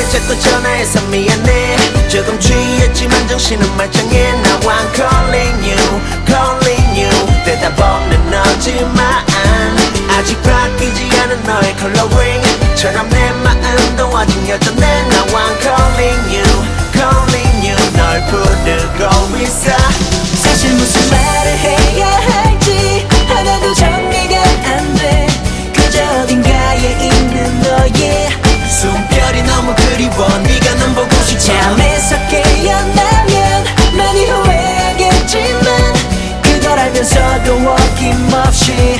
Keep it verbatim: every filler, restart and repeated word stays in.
너에게 자꾸 전화해서 미안해. 조금 취했지만 정신은 말짱해. Now I'm calling you, calling you. 대답 없는 너지만 아직 바뀌지 않은 너의 컬러링처럼 내 마음도 아직 여전해. Now I'm calling you, calling you. 널 부르고 있어. 사실 무슨 말을 해야 할지 하나도 정리가 안 돼. 그저 어딘가에 있는 너의 숨결이 너무 그리워. 네가 넌 보고 싶어. 잠에서 깨어나면 많이 후회하겠지만 그걸 알면서도 어김없이